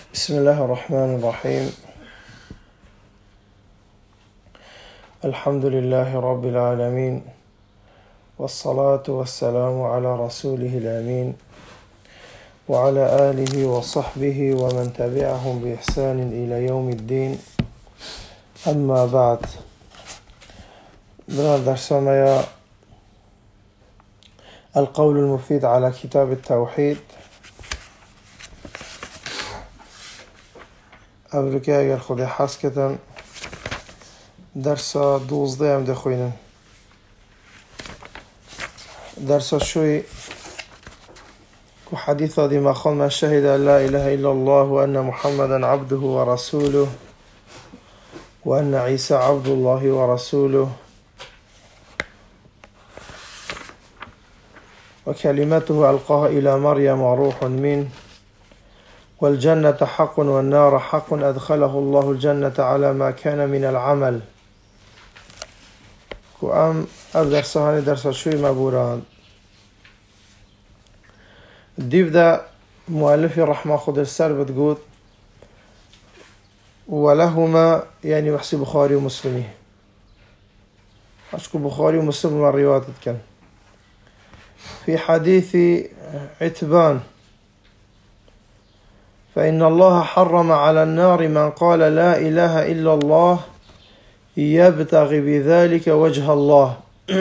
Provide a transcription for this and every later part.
بسم الله الرحمن الرحيم. الحمد لله رب العالمين، والصلاة والسلام على رسوله الأمين وعلى آله وصحبه ومن تبعهم بإحسان إلى يوم الدين. أما بعد، درسنا القول المفيد على كتاب التوحيد. قبل که اگر خودی حس کتن درس 12 هم دخوینن. درس شوي كو حديث دي مخال من شهد أن لا إله إلا الله وأن محمدا عبده ورسوله وأن عيسى عبد الله ورسوله وكلمته ألقاها إلى مريم وروح منه والجنة حق والنار حق أدخله الله الجنة على ما كان من العمل. كو أم درس هاني درس شوي مبوران ديف دا مؤلفي رحمه خود السر بتقول ولهما يعني بحسي بخاري ومسلمي أشكو بخاري ومسلم من الروايات كان في حديث عتبان فإن الله حرم على النار من قال لا إله إلا الله يبتغي بذلك وجه الله.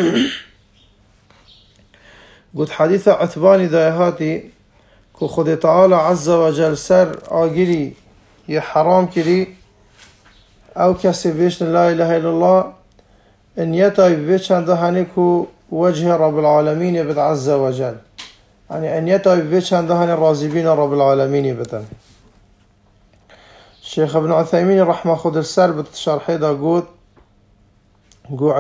قلت حديث عتباني دايهاتي كو خد تعالى عز وجل سر آگيري يا حرام كري او كسي بيشن لا إله إلا الله ان يتاي بيشن دهاني كو وجه رب العالمين يبت عز وجل، يعني ان يتاي بيشن دهاني الرازبين رب العالمين يبتن. الشيخ ابن عثيمين رحمه خد السر بتشرحي دا قو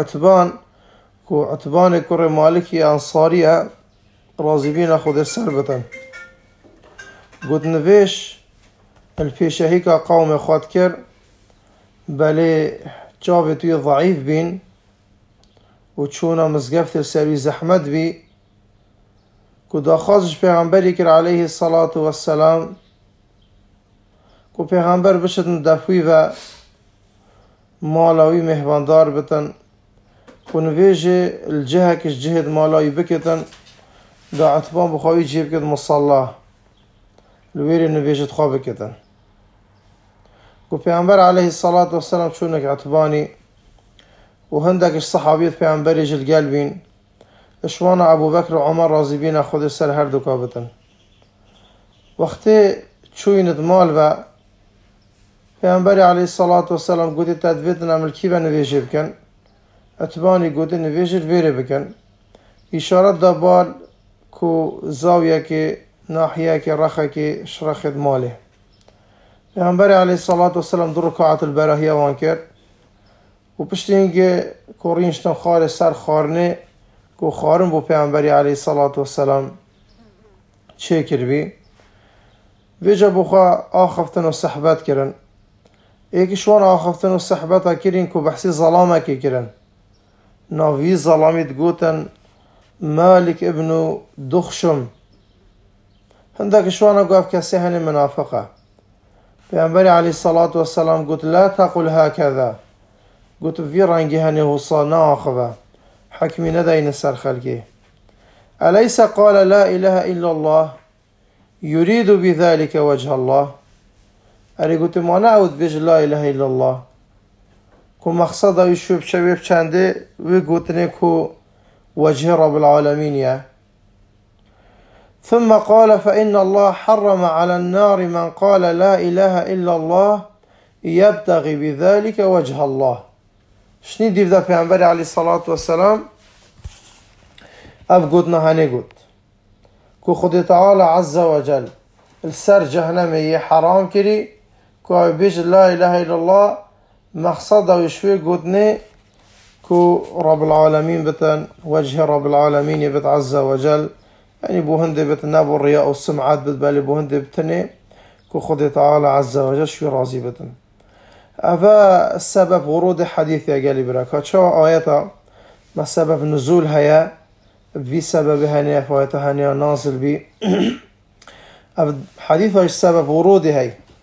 عتبان كوري مالكي أنصارية رازبين خد السر بتن. قلت نفيش الفيشهيكا قوم خواد كر بلي جاوتوي ضعيف بين وچونا مزقفت السروي زحمت بي كو دا خازش پیغمبری کر عليه الصلاة والسلام كو پیغمبر بشتن دفوی و مالاوی مهواندار بتن كو نفيجي الجهة كش جهد مالاوي بكتن دا عتبان بخواهي جيب كد مصالح لويري نفيجت خواه بكتن. كو پیغمبر عليه الصلاة والسلام شونك عتباني وهندكش صحابيت پیغمبری جل قلبين اشوانا ابو بكر وعمر رازبين خود السر هر دو كابتن. وقتی چوينت مال و پیغمبری عليه الصلاة والسلام قوتي تدويتنا ملكي و نفيجي بكن عتباني قوتي نفيجت ويري بكن اشارت دابال كو زاوية كي ناحية كي رخة كي شرخد ماله. پیغمبر عليه الصلاة والسلام در ركعات البراهية وانكر و پشتینگه کورینشتن خار سر خارنه کو خارن بو پیغمبر عليه الصلاة والسلام چه کربی ویجا بخوا آخفتن و صحبت کرن ایکی شوان آخفتن و صحبت ها کرین کو بحثی ظلامه که کرن ناوی ظلامیت گوتن مالك ابن دخشم هندك شوانا قاف كسهن منافقة. پیغمبر عليه الصلاة والسلام قلت لا تقل هكذا قلت في رنجي هني وصلنا آخذا حكمي ندين السر خلقه أليس قال لا إله إلا الله يريد بذلك وجه الله. أري قلت ما نعود بيج لا إله إلا الله كو مقصده يشوف شبيب چنده وقلتني كو وجه رب العالمين يا. ثم قال فإن الله حرم على النار من قال لا إله إلا الله يبتغي بذلك وجه الله. شني ديف دا پیغمبر عليه الصلاة والسلام اف قدنا هني قد كو خد تعالى عز وجل السر جهنم حرام كري كو بيج لا إله إلا الله مقصده وشوي قدني كو رب العالمين بتن وجه رب العالمين يبت عز وجل، يعني بو هندي بتنابو الرياء والسمعات بتبالي بو هندي بتني كو خد تعالى عز وجل شوي راضي بتن. أفا السبب ورود حديث يا قالي براك شو آياتا ما سبب نزول هيا في سبب هنيا فايتا هنيا نازل بي حديث السبب ورود هاي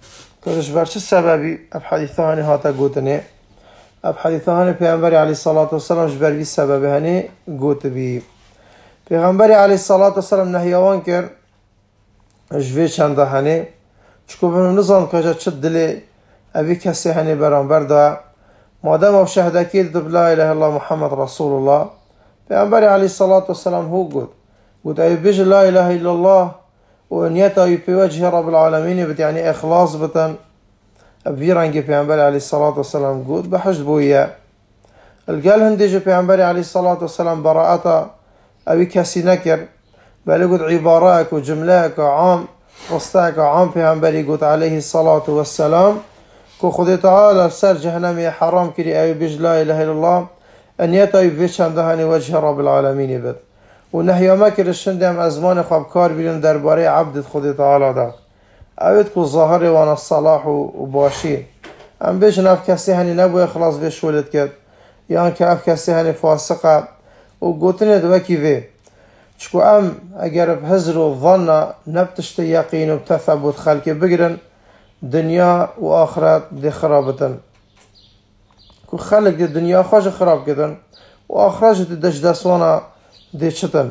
كوش برش السببي أب حديثاني هاتا قوتني أب حديثاني پیغمبر عليه الصلاة والسلام جبر بي السبب هني قوت بي پیغمبر عليه الصلاة والسلام نهيوان كر جوه چنده هني چكو بهم نظام كجا چد دلي أبي كسي هني برانبر دا مادام أو شهدكي دب لا إله إلا الله محمد رسول الله پیغمبر عليه الصلاة والسلام هو قد أي بيج لا إله إلا الله ونيته بوجه رب العالمين بت يعني إخلاص بتن أبيرانجي پیغمبر عليه الصلاة والسلام قد بحشد بويا القال هندي پیغمبر عليه الصلاة والسلام براءته أبي كسي نكر بل قد عبارات وجملات عام وصتاك عام پیغمبر قد عليه الصلاة والسلام كو خد تعالى سر جهنمي حرام كري أبي بيج لا إله إلا الله أن يتأي بيشان دهاني وجه رب العالمين بد ونهي ما كر الشندم أزمان خبكار بيلن درباري عبد خد تعالى دا أبد كو ظاهر وانا الصلاح وباشي أم بيش ناف كسي هني نبو إخلاص بيش ولد كد يعني كاف كسي هني فاسقة وقوتني دوكي في شكو أم أجر بهزر الظن نبتشت يقين وبتثبت خلقي بقرن دنيا وآخرات دي خرابة كو خلق دي الدنيا خوش خراب كدن وآخرات دي دجدسونا دي شتن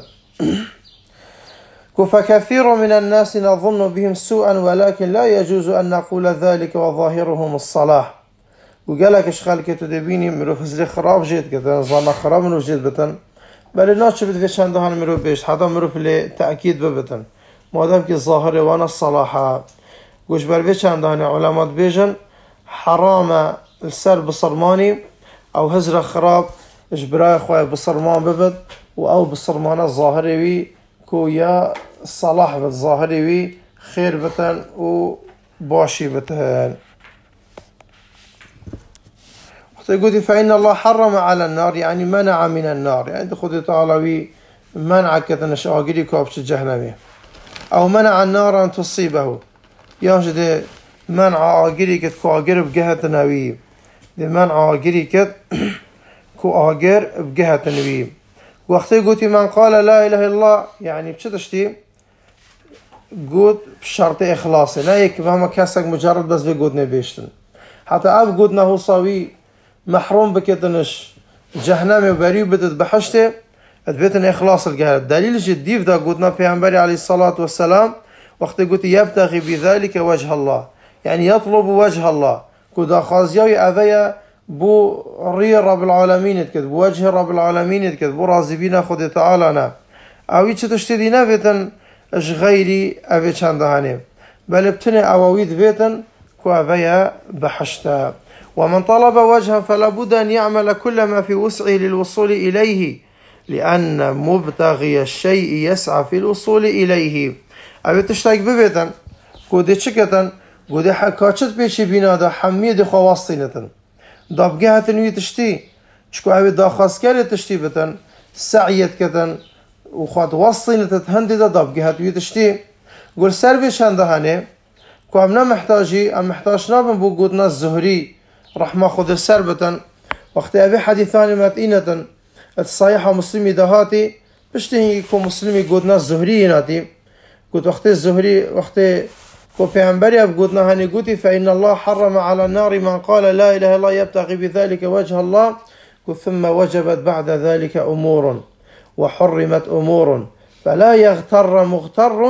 كو فكثير من الناس نظن بهم سوءا ولكن لا يجوز أن نقول ذلك وظاهرهم الصلاح وقالك اش خلقي تدبيني مروف هزري خراب جيد كدن ظن خراب منو جيد بتن بل الناس شبت في شاندهان مروف بيش حتى مروف لتأكيد ببتن مادام كي الظاهر وانا الصلاح گوش بر وی چندان علامات بیجن حرام السر بصرماني او هزر خراب اجبراء خواه بصرمان ببد و او بصرمان الظاهري وي كو يا صلاح بالظاهري وي خير بتن و باشي بتن يقول فإن الله حرم على النار يعني منع من النار يعني خذ تعالى وي منع كتنش آقري كابش جهنمي او منع النار ان تصيبه ياش دي منع آقري كت كو آقر بجهة نوي دي منع آقري كت كو آقر بجهة نوي وقتي قوتي من قال لا إله إلا الله يعني بشتشتي قوت بشرط إخلاصي لا يكفهم كاسك مجرد بس بقوتنا بيشتن حتى أب قوتنا هو صاوي محروم بكتنش جهنمي وبريو بدت بحشته أثبتنا إخلاص الجهل الدليل جديد دا قوتنا پیغمبر عليه الصلاة والسلام وقت قلت يبتغي بذلك وجه الله يعني يطلب وجه الله كدا خازيوي أذيا بو ري رب العالمين يتكد بوجه رب العالمين يتكد بو رازبين خد تعالى أوي تشتدينا فيتن اش غيري أبي چندهاني بل ابتني أواويد فيتن كو أذيا بحشتا ومن طلب وجها فلا بد أن يعمل كل ما في وسعه للوصول إليه لأن مبتغي الشيء يسعى في الوصول إليه أبي تشتاق ببيتن قودي چكتن قودي حكاچت بيشي بينا دا حميد خواستينتن دا بگهتن وي تشتي چكو أبي دا خاسكاري تشتي بتن سعيت كتن وخوات وصينتت هندي دا بگهت وي تشتي قول سر بيشان دهاني كو امنا محتاجي ام محتاج نابن بو قودنا الزهري رحمة خود السر بتن وقت أبي حديثاني متئينتن الصحيحة مسلمي دهاتي بشتهي كو مسلمي قودنا الزهري ناتي قلت وقت الزهري وقت كو پیغمبري اب قودنا هاني قوتي فإن الله حرم على النار من قال لا إله إلا الله يبتغي بذلك وجه الله قلت ثم وجبت بعد ذلك أمور وحرمت أمور فلا يغتر مغتر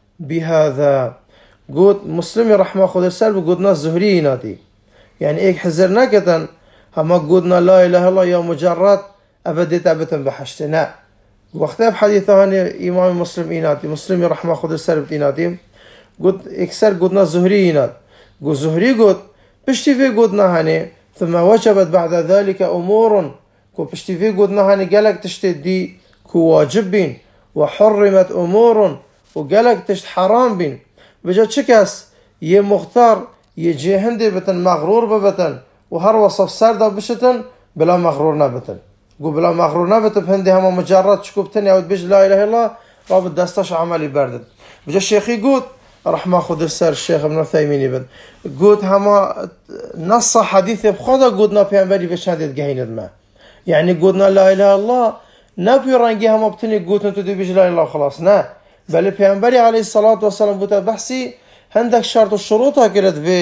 بهذا قلت مسلمي رحمة خود السلب قودنا الزهري ناتي يعني ايك حزرنا كتن هما قودنا لا إله إلا الله يا مجرد أبديت أبتن بحشتنا وقتها بحديثة هاني إمام مسلم إيناتي مسلمي رحمة خود السلب إيناتي قلت إكسر قودنا زهري إينات قلت زهري قلت بشتي في قودنا هاني ثم وجبت بعد ذلك أمور كو بشتي في قودنا هاني قالك تشتي دي كو واجب بين وحرمت أمور وقالك تشت حرام بين بجا تشكاس يه مختار يجي هندي بتن مغرور ببتن وهر وصف سردا بشتن بلا مغرور نبتن قو بلا مغرور نبت بهندي هما مجرد شكوبتني او بيج لا اله الا الله رابط دستاش عملي بردد بجا الشيخي قوت رحمة خود السر الشيخ ابن عثيمين بد قوت هما نص حديث بخدا قوتنا بيعنبري بشهادة قهيند ما يعني قوتنا لا اله الا الله نبي رنجي هما بتني قوتنا تدي بيج لا اله الا الله خلاص نا بل بيعنبري عليه الصلاة والسلام بوتا بحثي عندك شرط الشروط كرت في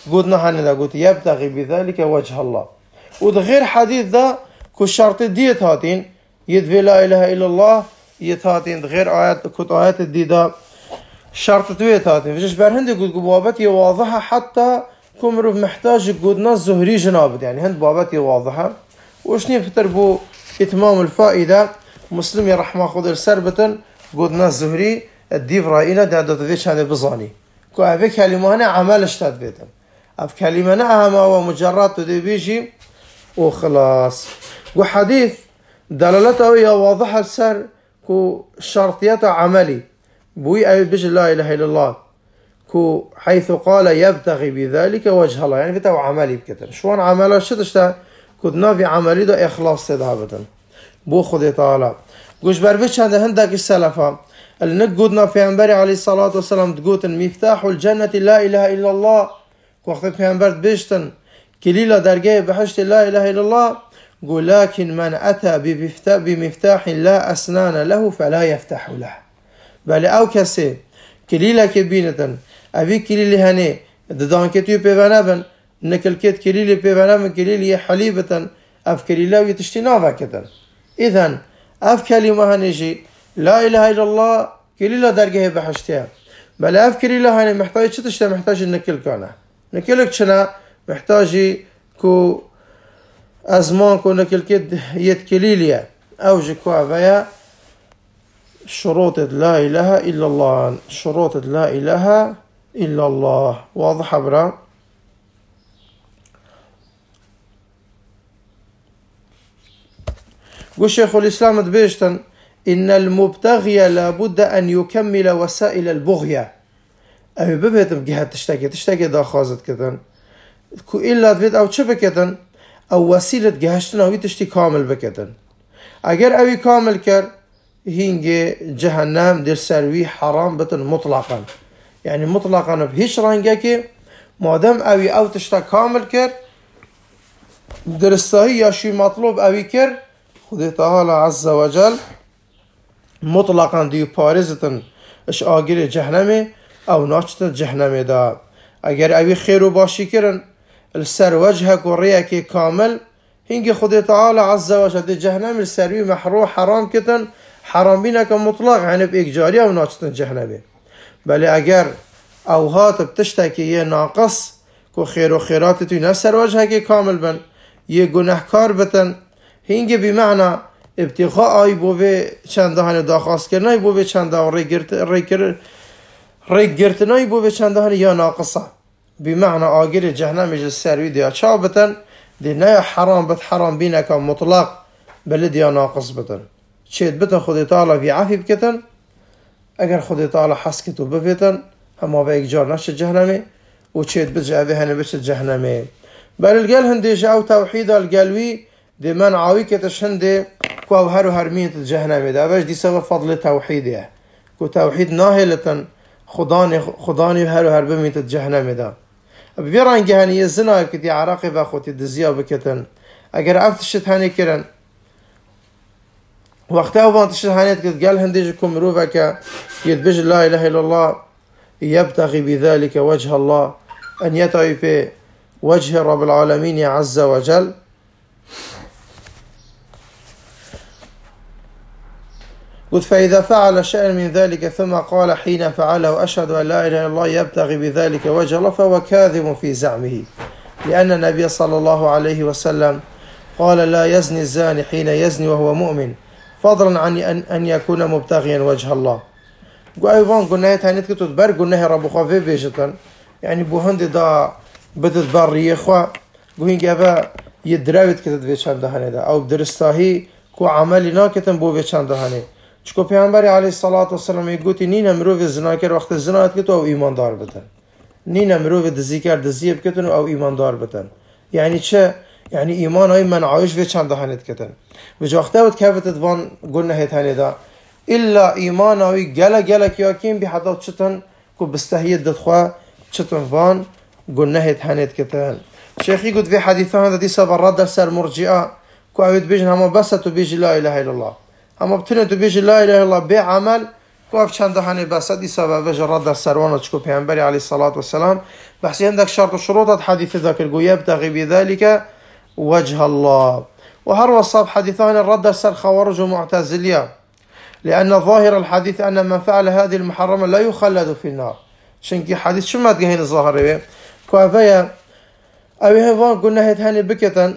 قلنا هندا قلت يبتغي بذلك وجه الله. وده غير حديث ذا كو شرط ديت هاتين يدفي لا إله إلا الله يتهاتين غير آيات كنت آيات الديدا شرط دويت هاتين فيش برهند قلت بابتي واضحة حتى كمرو محتاج قلنا الزهري جنابت يعني هند بابتي واضحة وشني فتر بو إتمام الفائدة مسلم يرحمه خذ السربة قلنا الزهري الديف رأينا دا تذيش هذا بزاني كو أبي كلمة هنا عمل اشتاد بيتن أف كلمة أهم هو مجرد تدي بيجي وخلاص. وحديث دلالته هي واضحة السر كو شرطيته عملي بوي أي بيجي لا إله إلا الله كو حيث قال يبتغي بذلك وجه الله يعني بتاع عملي بكتر شوان عمله شتشتا كدنا في عملي ده إخلاص تذهبتا بو خدي تعالى قوش بربيش هذا هندك السلفة النقودنا في أنبري عليه الصلاة والسلام تقول مفتاح الجنة لا إله إلا الله وقت في أنبر بيشتن كليلة درجة بحشت لا إله إلا الله قل لكن من أتى بمفتاح لا أسنان له فلا يفتح له بل أو كسي كليلة كبينة أبي كليلة هني ددان كتيو بيبانابن نكل كت كليلة بيبانابن كليلة حليبة أف كليلة ويتشتنا كتن إذن أف كلمة هنيجي لا إله إلا الله كليلة درجة بحشتها بل أف كليلة هني محتاج شتشتا محتاج النكل كانه نكلك شنا محتاج كو أزمان كو نكل كد يتكليليا أوجي كو أبايا شروط لا إله إلا الله شروط لا إله إلا الله واضح برا قو شيخ الإسلام دبيشتن إن المبتغي لابد أن يكمل وسائل البغية أبي ببهتم جهة تشتكي دا خازت كتن كو إلا دفيد أو چه بكتن أو وسيلة جهشتن أو تشتي كامل بكتن أجر أوي كامل كر هينجي جهنم در سروي حرام بتن مطلقا يعني مطلقا بهيش رنجكي مادام أوي أو تشتا كامل كر درستهي يا شي مطلوب أوي كر خدي تعالى عز وجل مطلقا ديو بارزتن اش آجر جهنمي او ناشتن جهنمي دا اگر اوي خير و باشي كرن السر وجهك و ريك كامل هنگي خدي تعالى عز وجل دي جهنم السروي محروح حرام كتن حرام بينك مطلق يعني بإجاري او ناشتن جهنمي بل اگر او هات بتشتكي ناقص كو خير و خيراتتو نسر وجهك كامل بن يه گناهكار بتن هنگي بمعنى ابتغاء ای بوه چنده هنه داخواست کرنای بوه چنده ری گرتنای بوه چنده هنه یا ناقصه بمعنى آگر جهنم اجل سروی دیا چا بتن دی نه حرام بت حرام بینک مطلق بل دیا ناقص بتن چید بتن خودی تعالی بی عفی بکتن اگر خودی تعالی حسکتو بفتن هما به اگجار نشه جهنمی و چید بجعوه هنه بشه جهنمی بل الگل هنده جاو توحید الگلوی دي من عاوي كتشهند كو هر هرمين الجهنم ده باش دي سبب فضل توحيده كو توحيد ناهلة خداني هر هربمين الجهنم ده بيران جهني الزنا كتي عراقي باخوتي دزيا بكتن اگر افتشت هاني كرن وقتها وان تشت هاني كت قال هنديجكم روفك يدبج لا اله الا الله يبتغي بذلك وجه الله ان يتعي في وجه رب العالمين عز وجل قلت فإذا فعل شيئا من ذلك ثم قال حين فعله أشهد أن لا إله إلا الله يبتغي بذلك وجه الله فهو كاذب في زعمه لأن النبي صلى الله عليه وسلم قال لا يزني الزاني حين يزني وهو مؤمن فضلا عن أن يكون مبتغيا وجه الله وأيضا قلنا هتانيت كتو تبر قلنا رب خوفي بيجتن يعني بوهند دا بدت بري خوا قوين جابا يدراوت كتت بيشان دهاني دا أو بدرستاهي كو عملي ناكتن بو بيشان دهاني چکو پیامبر علیه الصلاة والسلام میگویی نین امروز زنا کرد وقت زنا کرد او ایماندار بتن نین امروز دزی کرد دزی بکتن او ایماندار بتن یعنی چه یعنی ایمان های من عایش و چند دهانت کتن و وقتی بود که بتد وان قلنا هیت هنیدا الا ایمان های گله کیا کیم به حدا چتن کو بستهیت دخوا چتن وان قلنا هیت هنیت کتن شیخی گفت في حدیثان هذا دي سبب رد سر مرجئه کو اوید بیجن هم بس تو بیج لا اله الا الله اما بتنه تو بيجي لا اله الا الله بعمل كواف چند هني بسدي سبب رد السروان تشكو پیامبر عليه الصلاة والسلام بحث عندك شرط وشروط حديث ذاكر جو يبتغي بذلك وجه الله. وهر وصاب حديثان الرد السر خوارج ومعتزلية، لأن ظاهر الحديث أن من فعل هذه المحرمة لا يخلد في النار. شنكي حديث شو ما تجهين الظاهر به كوافيا أو هفان قلنا هيتهاني بكتا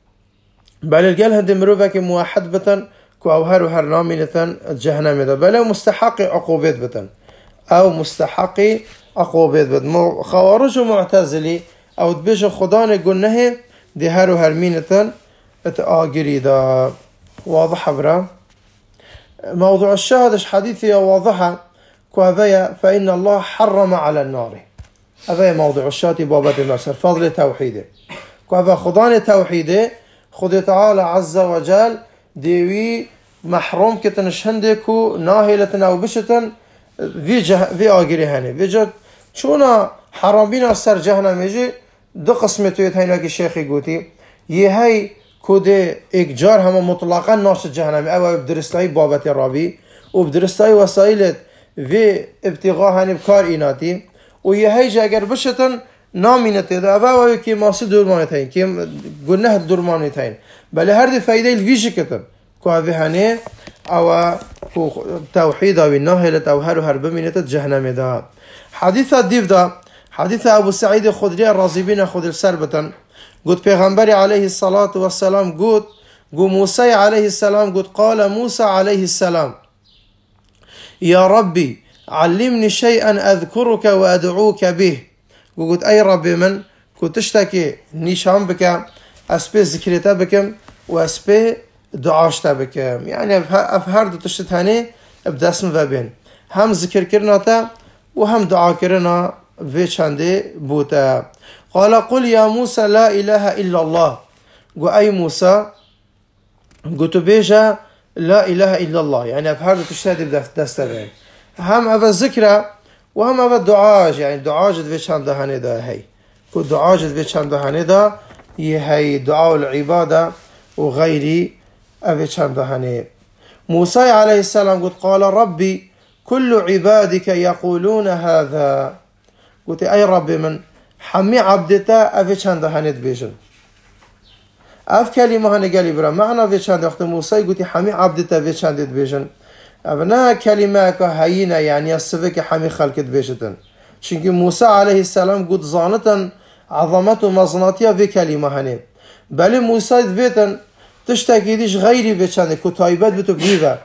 بل الجل هندي مروفك موحد بتن كو هر نامينة جهنم ده بل مستحق عقوبات بتن أو مستحق عقوبات بتن. خوارج ومعتزلي أو تبيش خدان قلنا دي هر مينة تآجري ده. واضح برا موضوع الشهادة حديثي واضحة كوافيا فإن الله حرم على النار. هذا موضوع الشهادة بابة النصر فضل توحيده كوافا خدان توحيده خد تعالى عز وجل ديوي محروم كتنش هندكو ناهلة أو بشتن في آجري هني بيجد شونا حرامين السر جهنم يجي دو قسمتويت هيناك الشيخ يقولي يهي كده إجار هم مطلقا ناس جهنم أو بدرستاي بابة الرابي وبدرستاي وسائل في ابتغاء هني بكائناتي ويهي جاگر بشتن نامينته ده أبا كي ماسي دورمانتين كي قلنا دورمانتين بل هر دي فايدة الفيش كتن كوافي هني أو توحيد أو الناهلة أو هر بمينة جهنم ده. حديث الديف ده حديث أبو سعيد الخدري الرازبين خدر سربة قد پیغمبر عليه الصلاة والسلام قد موسى عليه السلام قد قال موسى عليه السلام يا ربي علمني شيئا أذكرك وأدعوك به. قلت أي ربي من كنت تشتكي نيشان بك أسبي ذكرتا بكم وأسبي دعاشتا بكم يعني أفهر دو تشتهاني ابدا اسم وبين هم ذكر كرناتا وهم دعا كرنا في چنده بوتا. قال قل يا موسى لا إله إلا الله. قو أي موسى قلت بيجا لا إله إلا الله يعني أفهر دو تشتهي دستا بين هم أبا الذكرى وهم أبا الدعاج يعني دعاج في چنده هني دا هي كو دعاج في چنده هني دا هي دعاء العبادة وغيري أبي چنده هني. موسى عليه السلام قال ربي كل عبادك يقولون هذا. قلت أي ربي من حمي عبدتا أبي چنده هني دبيجن أف كلمة هني قالي برا معنى في چنده وقت موسى قلت حمي عبدتا أبي چنده دبيجن أبنا كلمة كهينة يعني السفك حمي خلق دبيجتن چونكي موسى عليه السلام قد ظانتا عظمته مظناتيا في كلمة هني بل موسى دبيتن تشتكي ديش غيري في چنده كتايبات بتو بيبا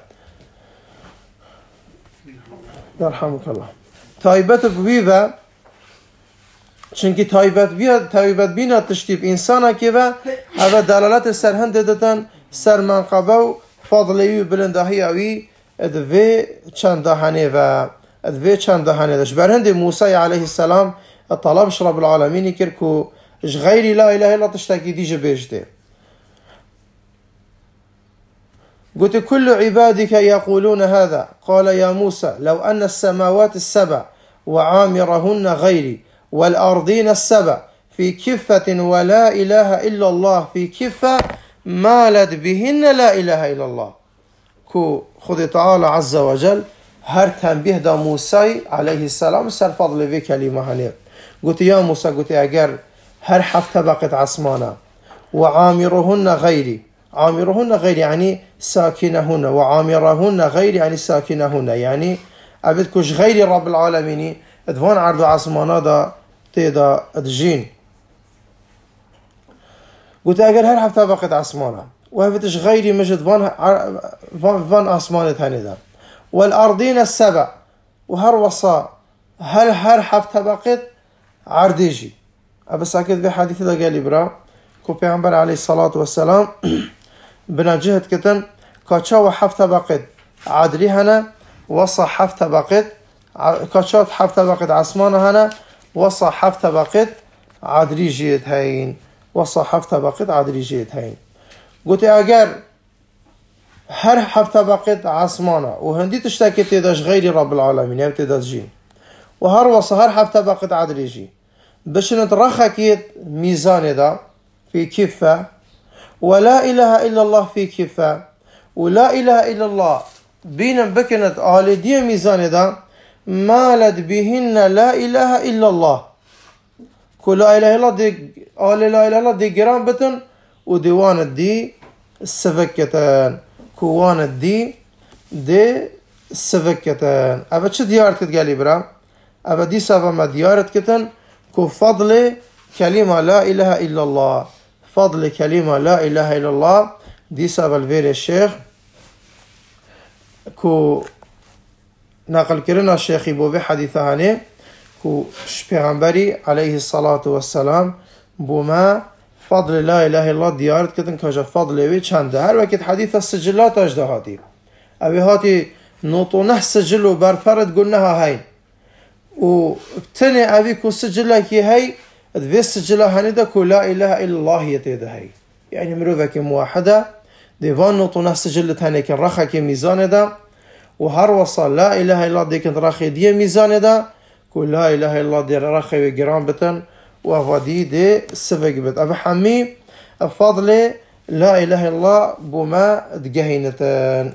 يرحمك الله تايبات بيبا چونكي تايبات بينا تشتيب إنسانا كيبا هذا دلالات سرهند دتن سر منقبه فضلي بلندهي اوي ادوي چنده هنه و ادوي چنده هنه داشت برهند موسى عليه السلام طلبش رب العالمين كركو اش غير لا اله الا تشتكي ديجه بيجده. قلت كل عبادك يقولون هذا. قال يا موسى لو أن السماوات السبع وعامرهن غيري والأرضين السبع في كفة ولا إله إلا الله في كفة مالت بهن لا إله إلا الله. كو خذ تعالى عز وجل هر تنبيه دا موسى عليه السلام سر فضل في كلمة هنه. قلت يا موسى قلت أجر هر حفت بقت عصمانا وعامرهن غيري. عامرهن غير يعني ساكنهن وعامرهن غير يعني ساكنهن يعني أبدكش غير رب العالمين ادوان عرض عصمانا دا تيدا الجين. قلت أجر هر حفت بقت عصمانا وهفتش غيري مجد فان أسمان ثاني ذا والأرضين السبع وهر وصا هر حفت بقت عرديجي. أبس أكد بحديث ذا قال برا كو پیغمبر عليه الصلاة والسلام بنا جهد كتن كاتشا وحفت بقت عدري هنا وصا حفت بقت كاتشا حفت بقت عثمان هنا وصا حفت بقت عدري جيت هين وصا حفت بقت عدري جيت هين. قلت اگر هر حفت بقت عثمانه وهندي تشتكي تداش غير رب العالمين يعني تداش جين وهر وصا هر حفت بقت عدري جي بشنت رخكيت ميزان دا في كفة ولا إله إلا الله في كفة ولا إله إلا الله بين بكنت آل دي ميزان دا مالت بهن لا إله إلا الله كل لا إله إلا الله دي آل لا إله إلا الله دي جرام بتن وديوان دي السفكتان كوان دي السفكتان أبا چه ديارت كت قالي برا أبا دي سابا ما ديارت كتن كو فضل كلمة لا إله إلا الله فضل كلمة لا إله إلا الله دي سابا الفير الشيخ كو نقل كرنا الشيخ بو بحديثة هاني كو پیغمبري عليه الصلاة والسلام بوما فضل لا إله إلا الله ديارت كتن كجا فضل وي چنده هر وقت حديث السجلات اجده هاتي اوي هاتي نوطونه سجل برفرد قلناها هاي و بتني اوي كو سجلك هاي ادفي السجلة هاني كو لا إله إلا الله يتيده هاي يعني مروفك موحدة ديفان نوطونه سجلت هاني كن رخا كي ميزان دا وهر وصل لا إله إلا الله دي كنت رخي دي ميزان دا كو لا إله إلا الله دي رخي وقرام بتن وفادي دي سفق بت أبا حمي الفضل لا إله إلا الله بما دقهينتان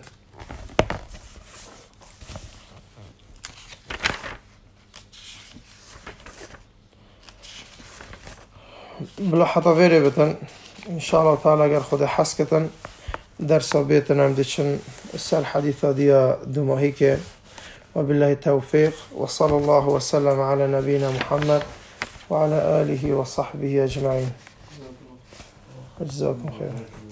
بلا حطا فيري بتن إن شاء الله تعالى قال خد حسكة درس بيتنا مدتشن السال حديثة دي دمهيك وبالله التوفيق وصلى الله وسلم على نبينا محمد وعلى آله وصحبه أجمعين. جزاكم خير.